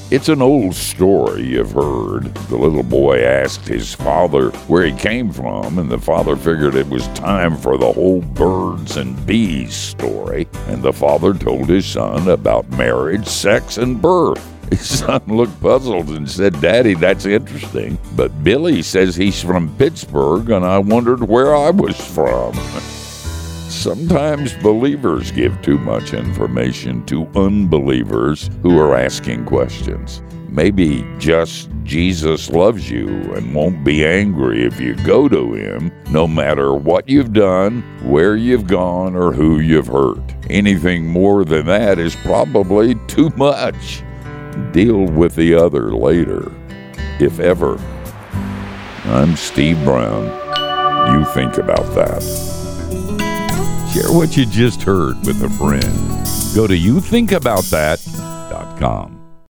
It's an old story you've heard. The little boy asked his father where he came from, and the father figured it was time for the whole birds and bees story. And the father told his son about marriage, sex, and birth. His son looked puzzled and said, "Daddy, that's interesting, but Billy says he's from Pittsburgh, and I wondered where I was from." Sometimes believers give too much information to unbelievers who are asking questions. Maybe just Jesus loves you and won't be angry if you go to him, no matter what you've done, where you've gone, or who you've hurt. Anything more than that is probably too much. Deal with the other later, if ever. I'm Steve Brown. You think about that. Share what you just heard with a friend. Go to youthinkaboutthat.com.